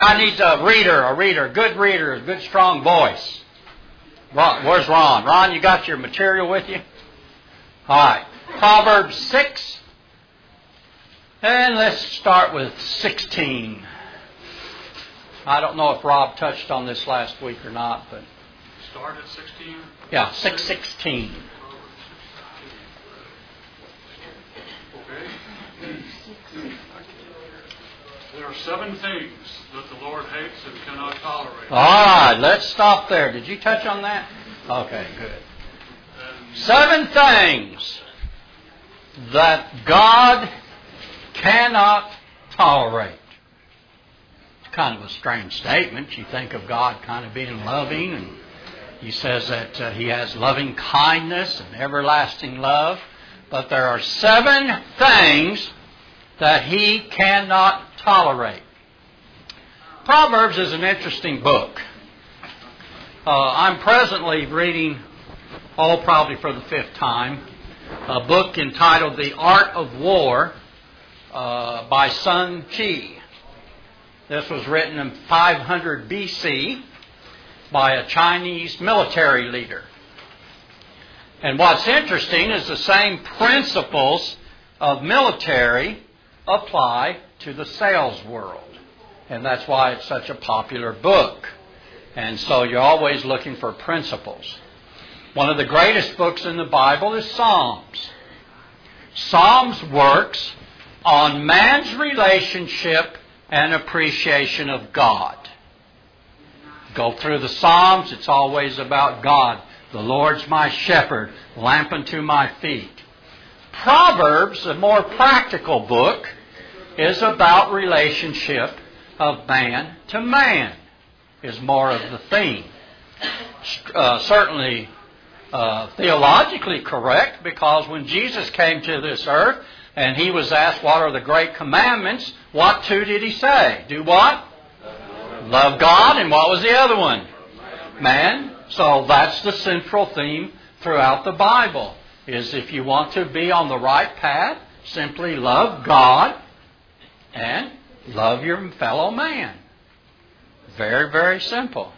I need a good reader, a good strong voice. Ron, where's Ron? Ron, you got your material with you? All right. Proverbs 6. And let's start with 16. I don't know if Rob touched on this last week or not, but... Start at 16? Yeah, 6:16. Okay. There are 7 things that the Lord hates and cannot tolerate. All right, let's stop there. Did you touch on that? Okay, good. 7 things that God cannot tolerate. It's kind of a strange statement. You think of God kind of being loving, and He says that He has loving kindness and everlasting love. But there are 7 things that He cannot tolerate. Proverbs is an interesting book. I'm presently reading, probably for the 5th time, a book entitled The Art of War by Sun Chi. This was written in 500 BC by a Chinese military leader. And what's interesting is the same principles of military apply to the sales world. And that's why it's such a popular book. And so you're always looking for principles. One of the greatest books in the Bible is Psalms. Psalms works on man's relationship and appreciation of God. Go through the Psalms, it's always about God. The Lord's my shepherd, lamp unto my feet. Proverbs, a more practical book, is about relationship of man to man, is more of the theme. Certainly theologically correct, because when Jesus came to this earth and He was asked what are the great commandments, what 2 did He say? Do what? Love God, and what was the other one? Man. So that's the central theme throughout the Bible, is if you want to be on the right path, simply love God and love your fellow man. Very, very simple.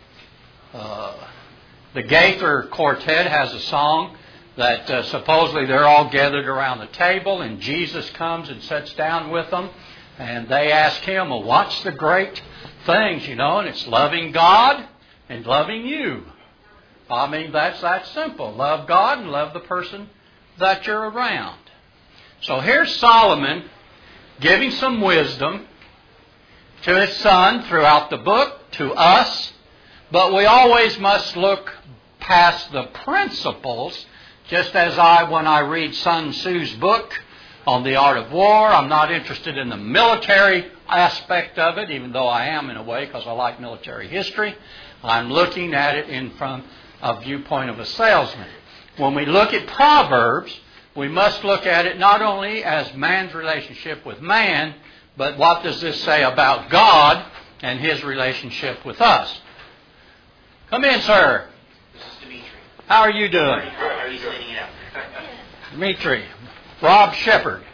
The Gaither Quartet has a song that supposedly they're all gathered around the table and Jesus comes and sits down with them and they ask Him, well, what's the great things, and it's loving God and loving you. I mean, that's that simple. Love God and love the person that you're around. So here's Solomon giving some wisdom to his son throughout the book, to us, but we always must look past the principles, just as when I read Sun Tzu's book on the art of war, I'm not interested in the military aspect of it, even though I am in a way because I like military history. I'm looking at it from a viewpoint of a salesman. When we look at Proverbs, we must look at it not only as man's relationship with man, but what does this say about God and His relationship with us? Come in, sir. This is Dimitri. How are you doing? How are you cleaning it up? Dimitri. Rob Shepherd.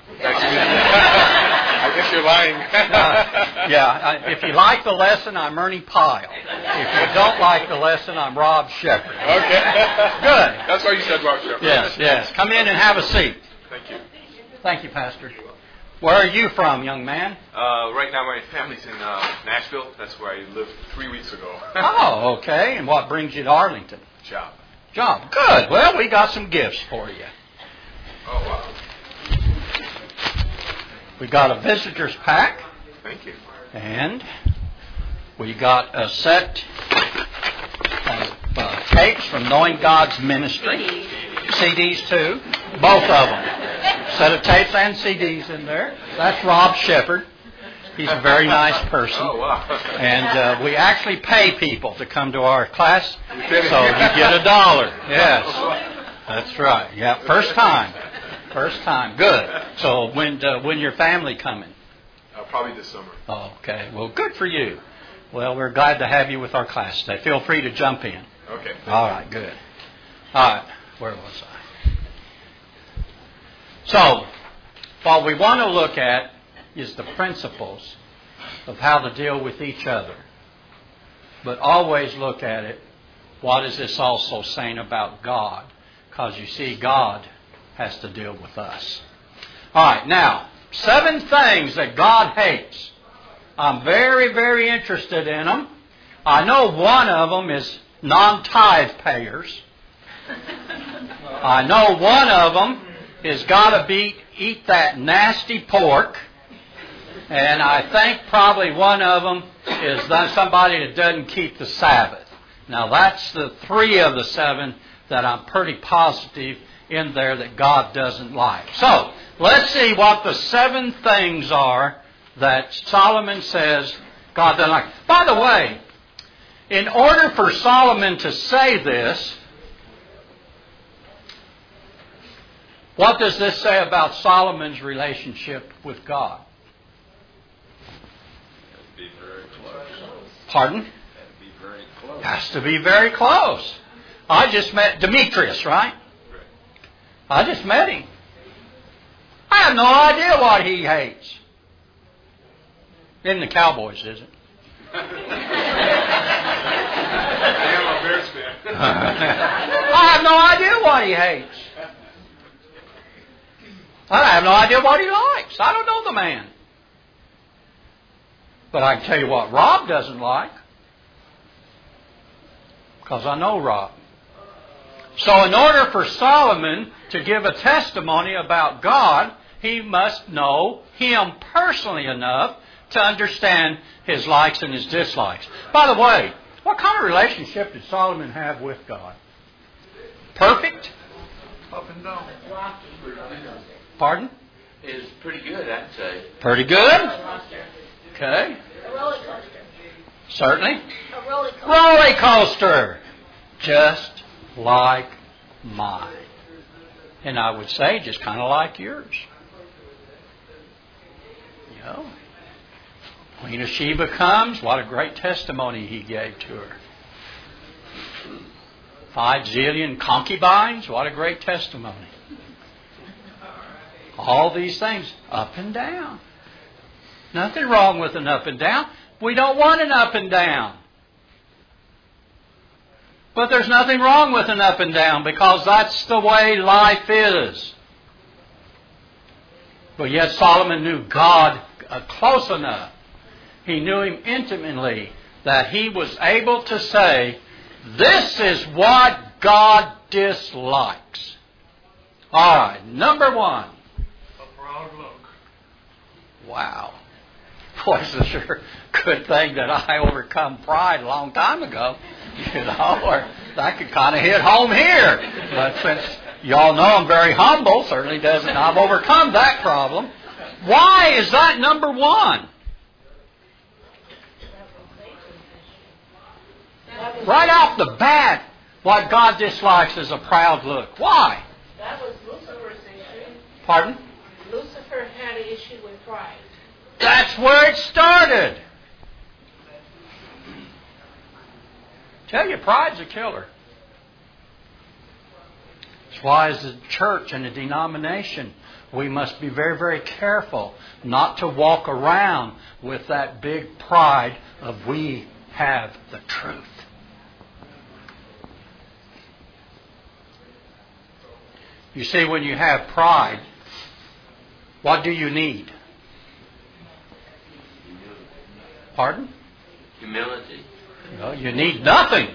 I guess you're lying. If you like the lesson, I'm Ernie Pyle. If you don't like the lesson, I'm Rob Shepherd. Okay. Good. That's why you said Rob Shepherd. Yes. Come in and have a seat. Thank you. Thank you, Pastor. Where are you from, young man? Right now my family's in Nashville. That's where I lived 3 weeks ago. Oh, okay. And what brings you to Arlington? Job. Good. Well, we got some gifts for you. Oh, wow. We got a visitor's pack. Thank you. And we got a set of tapes from Knowing God's Ministry. CDs too. Both of them. Set of tapes and CDs in there. That's Rob Shepherd. He's a very nice person. Oh, wow. And we actually pay people to come to our class. So you get $1. Yes. That's right. Yeah. First time. Good. So when your family coming? Probably this summer. Oh, okay. Well, good for you. Well, we're glad to have you with our class today. Feel free to jump in. Okay. All right. Good. All right. Where was I? So, what we want to look at is the principles of how to deal with each other. But always look at it, what is this also saying about God? Because you see, God has to deal with us. All right, now, 7 things that God hates. I'm very, very interested in them. I know one of them is non-tithe payers. I know one of them is got to eat that nasty pork. And I think probably one of them is somebody that doesn't keep the Sabbath. Now that's the 3 of the 7 that I'm pretty positive in there that God doesn't like. So, let's see what the 7 things are that Solomon says God doesn't like. By the way, in order for Solomon to say this, what does this say about Solomon's relationship with God? Be very close. Pardon? Be very close. Has to be very close. I just met Demetrius, right? I just met him. I have no idea what he hates. Isn't the Cowboys, is it? I am a Bears fan. I have no idea what he hates. I have no idea what he likes. I don't know the man. But I can tell you what Rob doesn't like. Because I know Rob. So in order for Solomon to give a testimony about God, he must know Him personally enough to understand His likes and His dislikes. By the way, what kind of relationship did Solomon have with God? Perfect? Up and down. Pardon? Is pretty good, I'd say. Pretty good? Okay. A roller coaster. Certainly. A roller coaster. Roller coaster. Just like mine. And I would say just kind of like yours. You know? Queen of Sheba comes. What a great testimony he gave to her. 5 zillion concubines. What a great testimony. All these things up and down. Nothing wrong with an up and down. We don't want an up and down. But there's nothing wrong with an up and down because that's the way life is. But yet Solomon knew God close enough. He knew Him intimately that he was able to say, this is what God dislikes. All right, number 1. A proud look. Wow. Boy, it's a sure good thing that I overcome pride a long time ago. You know, or that could kind of hit home here. But since y'all know I'm very humble, certainly doesn't. I've overcome that problem. Why is that number 1? Right off the bat, what God dislikes is a proud look. Why? That was Lucifer's issue. Pardon? Lucifer had an issue with pride. That's where it started. Tell you, pride's a killer. That's why as a church and a denomination, we must be very, very careful not to walk around with that big pride of we have the truth. You see, when you have pride, what do you need? Pardon? Humility. No, you need nothing.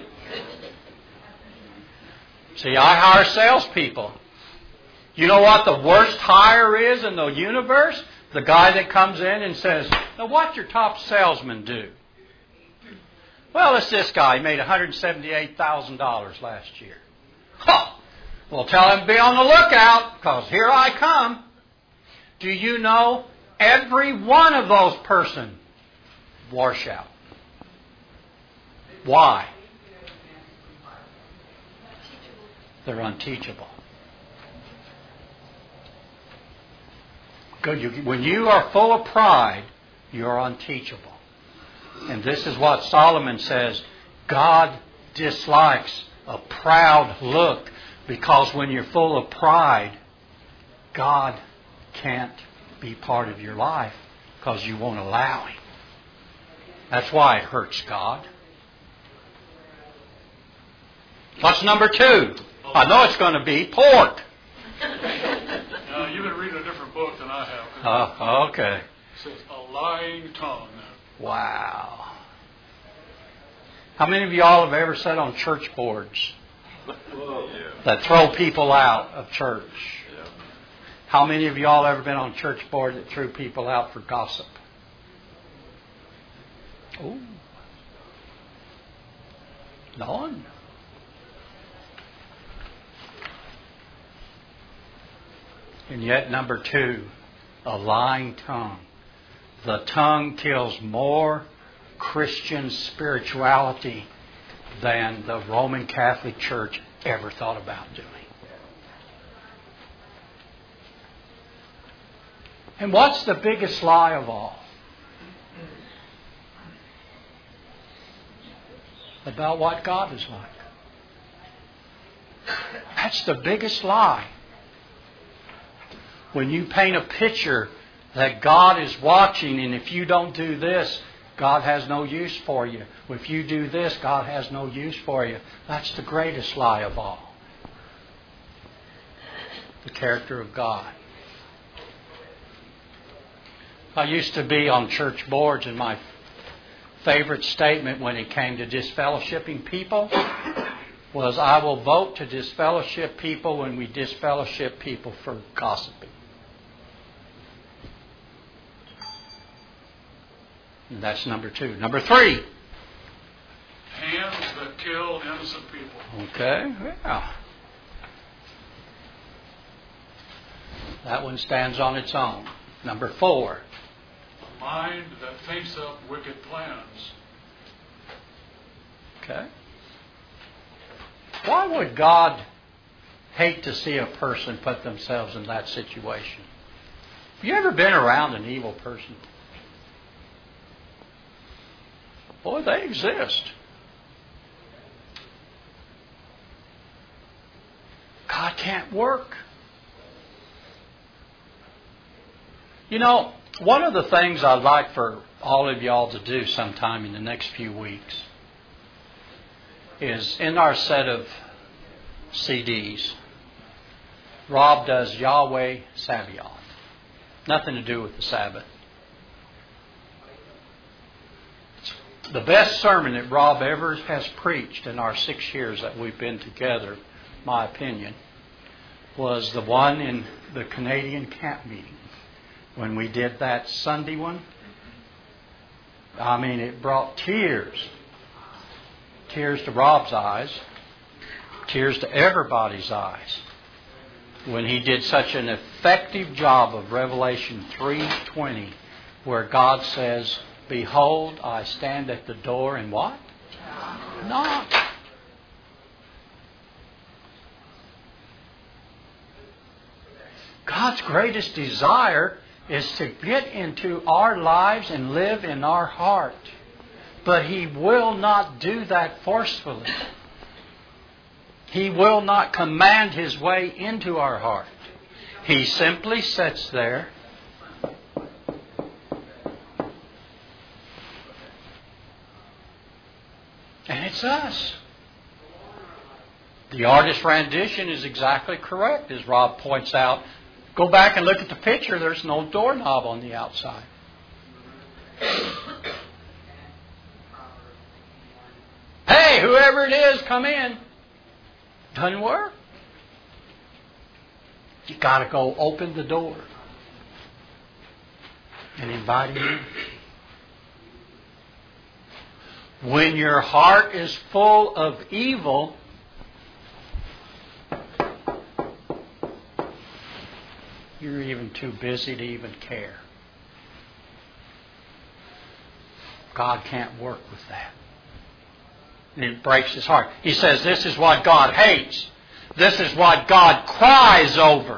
See, I hire salespeople. You know what the worst hire is in the universe? The guy that comes in and says, now what's your top salesman do? Well, it's this guy. He made $178,000 last year. Huh! Well, tell him to be on the lookout, because here I come. Do you know every one of those persons wash out? Why? They're unteachable. Good. When you are full of pride, you're unteachable. And this is what Solomon says. God dislikes a proud look, because when you're full of pride, God can't be part of your life because you won't allow Him. That's why it hurts God. What's number 2? I know it's going to be pork. You've been reading a different book than I have. Okay. It says a lying tongue. Wow. How many of y'all have ever sat on church boards that throw people out of church? How many of y'all ever been on church board that threw people out for gossip? Ooh. None. And yet, number 2, a lying tongue. The tongue kills more Christian spirituality than the Roman Catholic Church ever thought about doing. And what's the biggest lie of all? About what God is like. That's the biggest lie. When you paint a picture that God is watching, and if you don't do this, God has no use for you. If you do this, God has no use for you. That's the greatest lie of all. The character of God. I used to be on church boards, and my favorite statement when it came to disfellowshipping people was, I will vote to disfellowship people when we disfellowship people for gossiping. And that's number 2. Number 3. Hands that kill innocent people. Okay, yeah. That one stands on its own. Number 4. A mind that thinks up wicked plans. Okay. Why would God hate to see a person put themselves in that situation? Have you ever been around an evil person? Boy, they exist. God can't work. You know, one of the things I'd like for all of y'all to do sometime in the next few weeks is in our set of CDs, Rob does Yahweh Sabaoth. Nothing to do with the Sabbath. The best sermon that Rob ever has preached in our 6 years that we've been together, my opinion, was the one in the Canadian camp meeting. When we did that Sunday one, I mean, it brought tears. Tears to Rob's eyes. Tears to everybody's eyes. When he did such an effective job of Revelation 3:20, where God says, Behold, I stand at the door and what? Knock. God's greatest desire is to get into our lives and live in our heart. But He will not do that forcefully. He will not command His way into our heart. He simply sits there and it's us. The artist's rendition is exactly correct, as Rob points out. Go back and look at the picture. There's no doorknob on the outside. Hey, whoever it is, come in. Doesn't work. You got to go open the door and invite Him in. When your heart is full of evil, you're even too busy to even care. God can't work with that. And it breaks His heart. He says this is what God hates. This is what God cries over.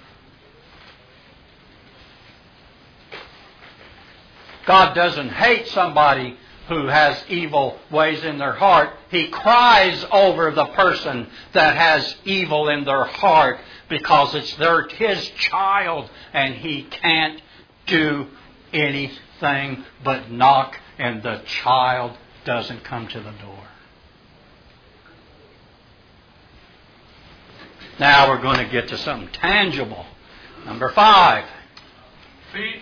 God doesn't hate somebody who has evil ways in their heart. He cries over the person that has evil in their heart because it's His child and He can't do anything but knock and the child doesn't come to the door. Now we're going to get to something tangible. Number 5. Feet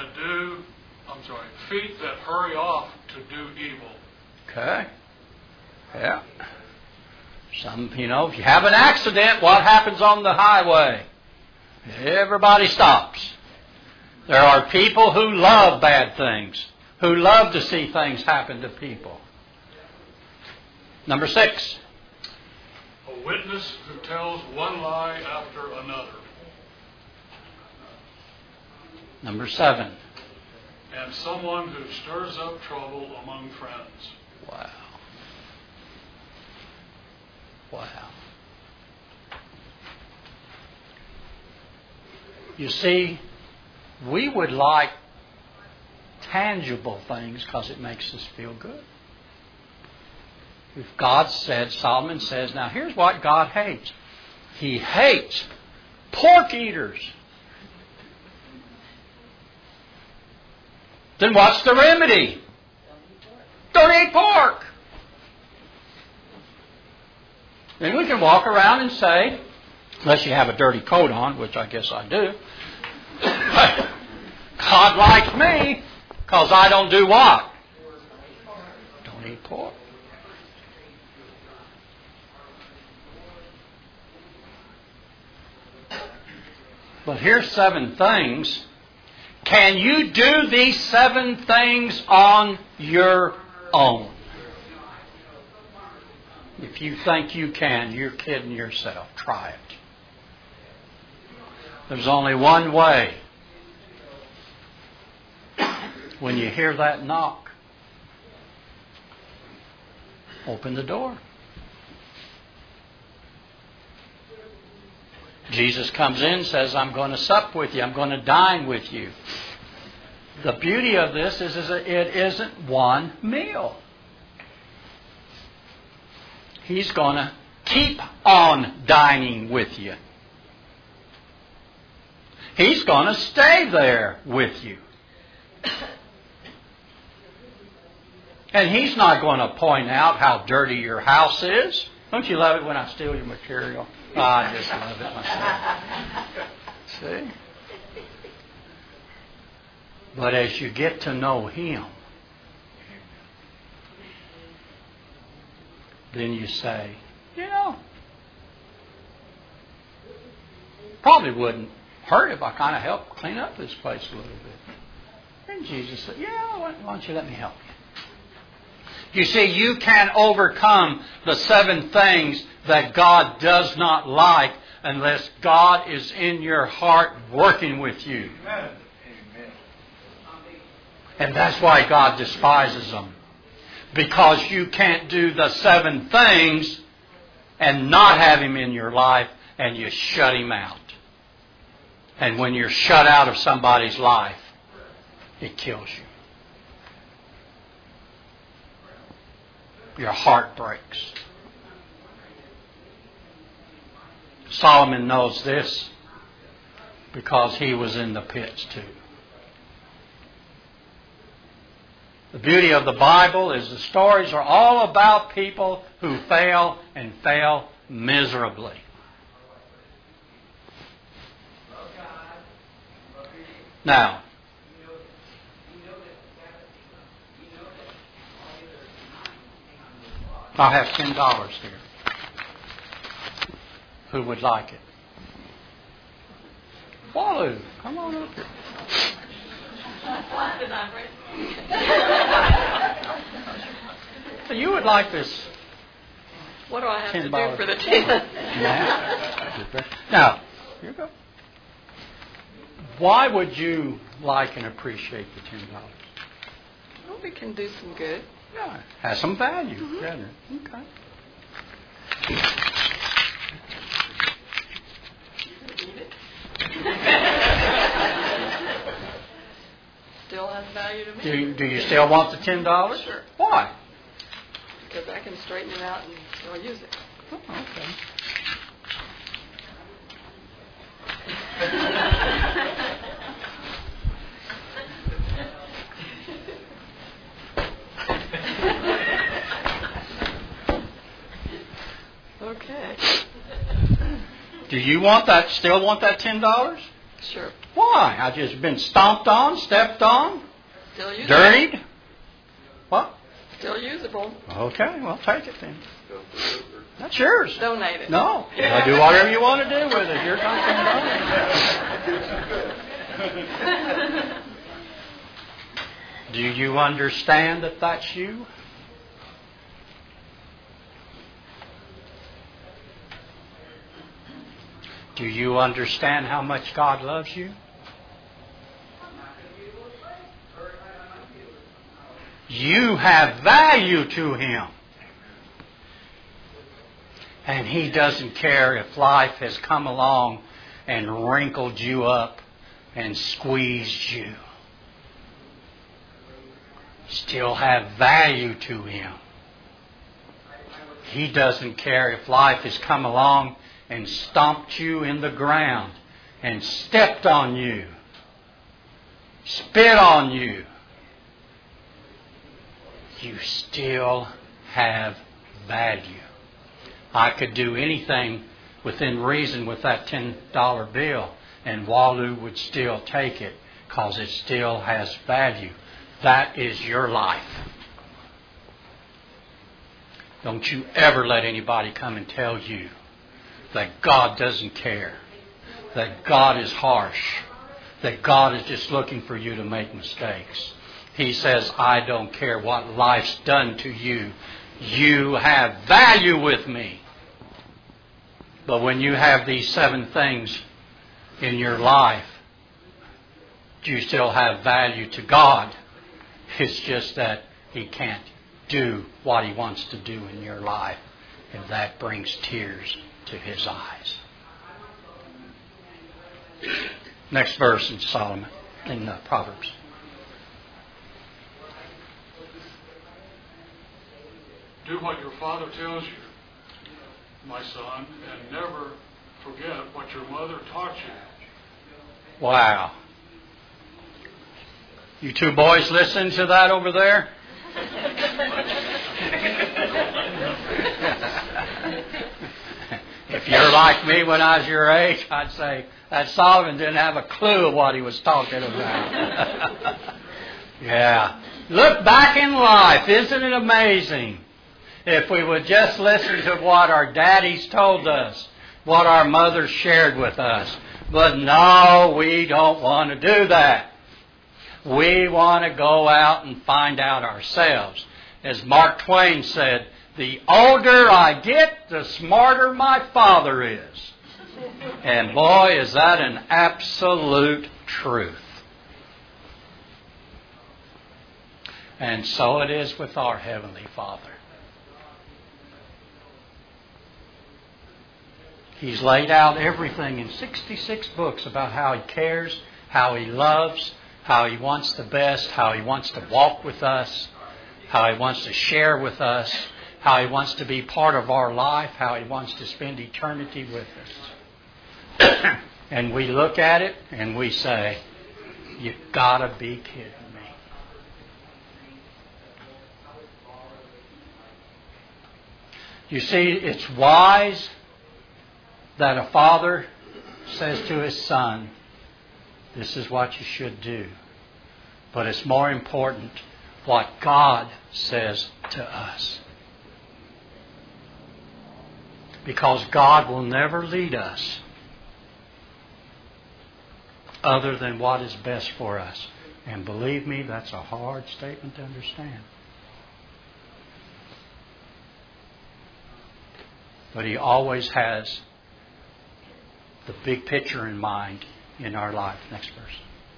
that hurry off to do evil. Okay. Yeah. If you have an accident, what happens on the highway? Everybody stops. There are people who love bad things, who love to see things happen to people. Number 6. A witness who tells one lie after another. Number 7. And someone who stirs up trouble among friends. Wow. Wow. You see, we would like tangible things because it makes us feel good. If God said, Solomon says, now here's what God hates. He hates pork eaters. Then what's the remedy? Don't eat pork. Then we can walk around and say, unless you have a dirty coat on, which I guess I do, God likes me because I don't do what? Don't eat pork. But here's 7 things. Can you do these 7 things on your own? If you think you can, you're kidding yourself. Try it. There's only one way. When you hear that knock, open the door. Jesus comes in and says, I'm going to sup with you. I'm going to dine with you. The beauty of this is that it isn't one meal. He's going to keep on dining with you. He's going to stay there with you. And He's not going to point out how dirty your house is. Don't you love it when I steal your material? Oh, I just love it myself. See? But as you get to know Him, then you say, probably wouldn't hurt if I kind of helped clean up this place a little bit. And Jesus said, why don't you let me help you? You see, you can overcome the 7 things that God does not like unless God is in your heart working with you. Amen. And that's why God despises them. Because you can't do the 7 things and not have Him in your life, and you shut Him out. And when you're shut out of somebody's life, it kills you. Your heart breaks. Solomon knows this because he was in the pits too. The beauty of the Bible is the stories are all about people who fail and fail miserably. Now, I have $10 here. Who would like it? Walu, come on up here. So you would like this? What do I have to do $10 for the 10? Now, here you go. Why would you like and appreciate the $10? Well, we can do some good. Yeah, it has some value, doesn't it? Okay. Still has value to me. Do you still want the $10? Sure. Why? Because I can straighten it out and still use it. Oh, okay. Do you want that? Still want that $10? Sure. Why? I just been stomped on, stepped on, Still usable. dirtied. What? Still usable. Okay, well, take it then. That's yours. Donate it. No. Do whatever you want to do with it. You're not going to. Do you understand that that's you? Do you understand how much God loves you? You have value to Him. And He doesn't care if life has come along and wrinkled you up and squeezed you. Still have value to Him. He doesn't care if life has come along and stomped you in the ground and stepped on you, spit on you. You still have value. I could do anything within reason with that $10 bill, and Walu would still take it because it still has value. That is your life. Don't you ever let anybody come and tell you that God doesn't care, that God is harsh, that God is just looking for you to make mistakes. He says, I don't care what life's done to you. You have value with me. But when you have these 7 things in your life, you still have value to God. It's just that He can't do what He wants to do in your life. And that brings tears to His eyes. Next verse in Solomon, in Proverbs. Do what your father tells you, my son, and never forget what your mother taught you. Wow. You 2 boys listen to that over there? If you're like me when I was your age, I'd say that Solomon didn't have a clue of what he was talking about. Yeah. Look back in life. Isn't it amazing? If we would just listen to what our daddies told us, what our mothers shared with us. But no, we don't want to do that. We want to go out and find out ourselves. As Mark Twain said, the older I get, the smarter my father is. And boy, is that an absolute truth. And so it is with our Heavenly Father. He's laid out everything in 66 books about how He cares, how He loves, how He wants the best, how He wants to walk with us, how He wants to share with us, how He wants to be part of our life, how He wants to spend eternity with us. And we look at it and we say, you've got to be kidding me. You see, it's wise that a father says to his son, this is what you should do. But it's more important what God says to us. Because God will never lead us other than what is best for us. And believe me, that's a hard statement to understand. But He always has the big picture in mind in our life. Next verse.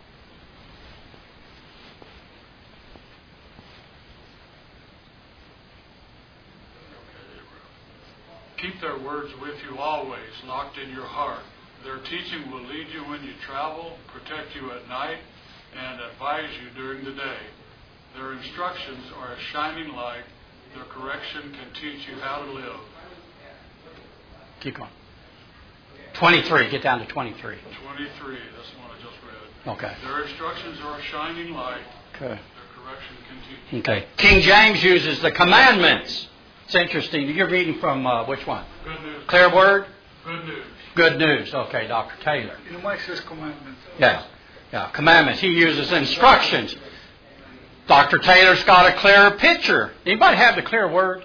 Keep their words with you always, locked in your heart. Their teaching will lead you when you travel, protect you at night, and advise you during the day. Their instructions are a shining light. Their correction can teach you how to live. Keep going. 23. Get down to 23. 23. That's the one I just read. Okay. Their instructions are a shining light. Okay. Their correction can teach. Okay. King James uses the commandments. It's interesting. You're reading from which one? Good news. Clear Word? Good news. Good news. Okay, Dr. Taylor. You know, Mike says commandments. Yeah. Commandments. He uses instructions. Dr. Taylor's got a clearer picture. Anybody have the clear word?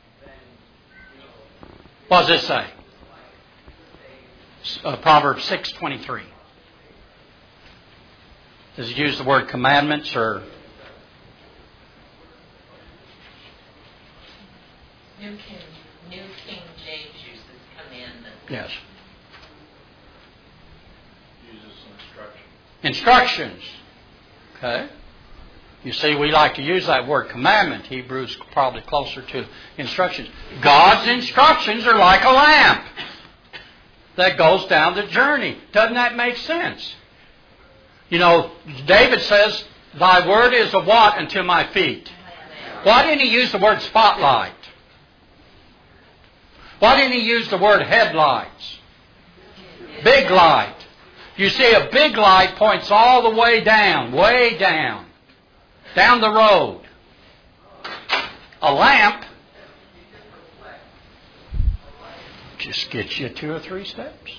What does it say? Proverbs 6:23. Does it use the word commandments or? New King James uses commandment. Yes. Uses instruction. Instructions. Okay. You see, we like to use that word commandment. Hebrew's probably closer to instructions. God's instructions are like a lamp that goes down the journey. Doesn't that make sense? You know, David says, Thy word is a what unto my feet? Why didn't he use the word spotlight? Why didn't he use the word headlights? Big light. You see, a big light points all the way down the road. A lamp just gets you 2 or 3 steps.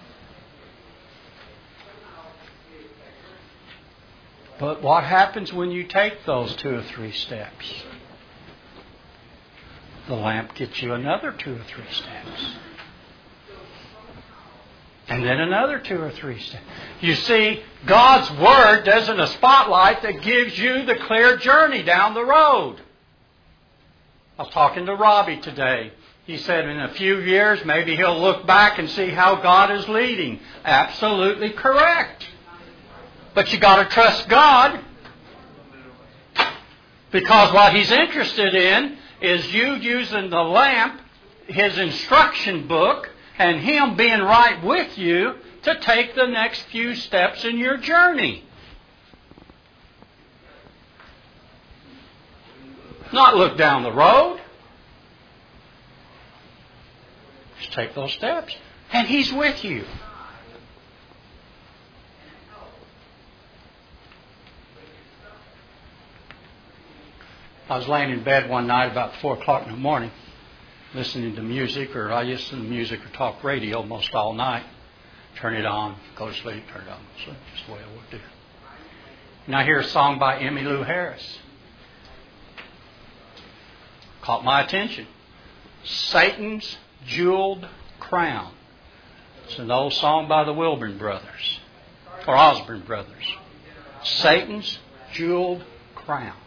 But what happens when you take those 2 or 3 steps? The lamp gets you another 2 or 3 steps. And then another 2 or 3 steps. You see, God's Word isn't a spotlight that gives you the clear journey down the road. I was talking to Robbie today. He said in a few years, maybe he'll look back and see how God is leading. Absolutely correct. But you got to trust God. Because what He's interested in is you using the lamp, His instruction book, and Him being right with you to take the next few steps in your journey. Not look down the road. Just take those steps. And He's with you. I was laying in bed one night about 4 o'clock in the morning, listening to music, or I listen to music or talk radio most all night. Turn it on, go to sleep, turn it on, go to sleep. That's the way I would do. And I hear a song by Emmylou Harris. Caught my attention. Satan's Jeweled Crown. It's an old song by the Wilburn Brothers, or Osborne Brothers. Satan's Jeweled Crown.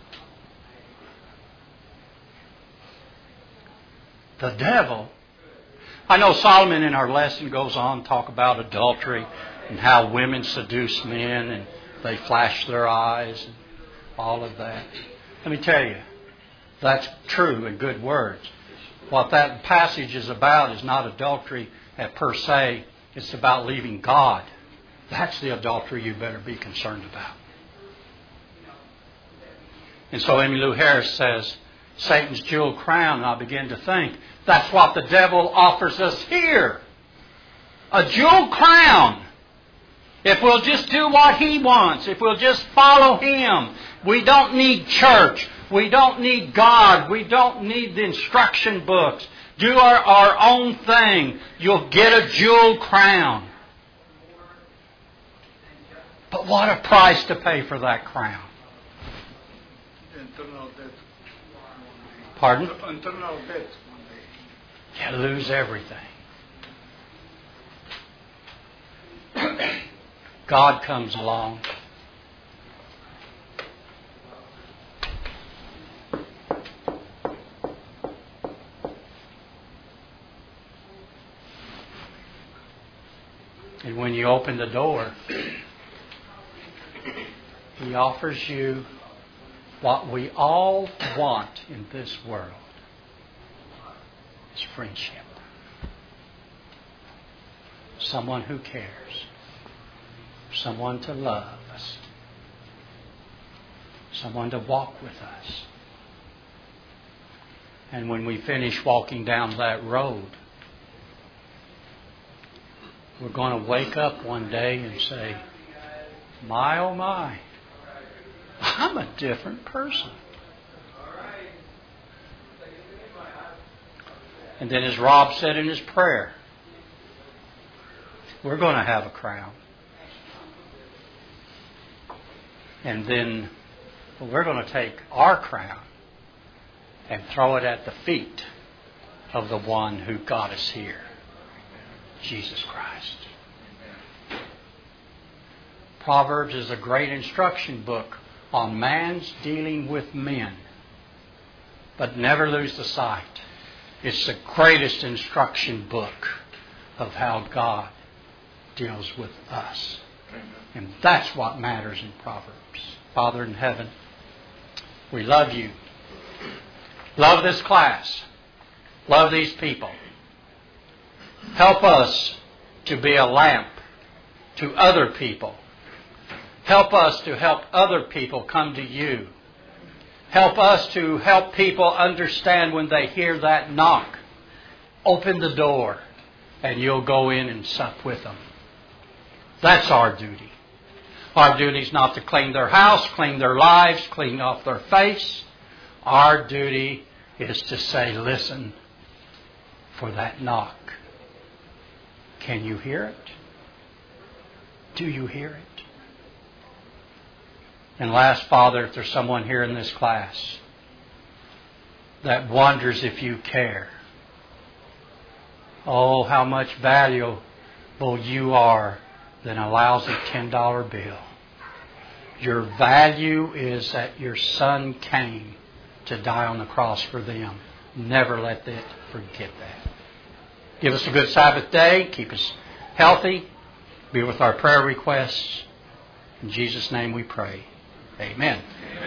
The devil. I know Solomon in our lesson goes on to talk about adultery and how women seduce men and they flash their eyes and all of that. Let me tell you, that's true in good words. What that passage is about is not adultery per se. It's about leaving God. That's the adultery you better be concerned about. And so Emmylou Harris says, Satan's jeweled crown, and I begin to think, that's what the devil offers us here. A jeweled crown. If we'll just do what he wants, if we'll just follow him, we don't need church, we don't need God, we don't need the instruction books. Do our own thing. You'll get a jeweled crown. But what a price to pay for that crown. Internal death. Pardon? Internal death. You lose everything. God comes along. And when you open the door, He offers you what we all want in this world. It's friendship. Someone who cares. Someone to love us. Someone to walk with us. And when we finish walking down that road, we're going to wake up one day and say, my oh my, I'm a different person. And then as Rob said in his prayer, We're going to have a crown. And then we're going to take our crown and throw it at the feet of the one who got us here, Jesus Christ. Proverbs is a great instruction book on man's dealing with men. But never lose the sight. It's the greatest instruction book of how God deals with us. And that's what matters in Proverbs. Father in heaven, we love you. Love this class. Love these people. Help us to be a lamp to other people. Help us to help other people come to you. Help us to help people understand when they hear that knock. Open the door and you'll go in and sup with them. That's our duty. Our duty is not to clean their house, clean their lives, clean off their face. Our duty is to say, listen for that knock. Can you hear it? Do you hear it? And last, Father, if there's someone here in this class that wonders if you care. Oh, how much valuable you are than a lousy $10 bill. Your value is that your Son came to die on the cross for them. Never let them forget that. Give us a good Sabbath day. Keep us healthy. Be with our prayer requests. In Jesus' name we pray. Amen.